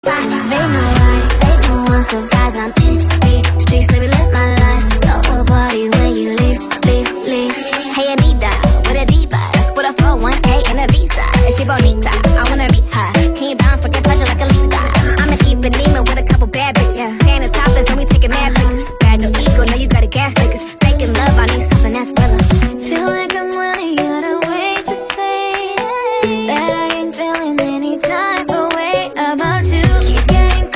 They know why, they know I'm surprised. I'm in the streets, let me live my life. Go to a party when you leave. Hey Anita, with a diva, that's what a 401k and a visa. Is she bonita?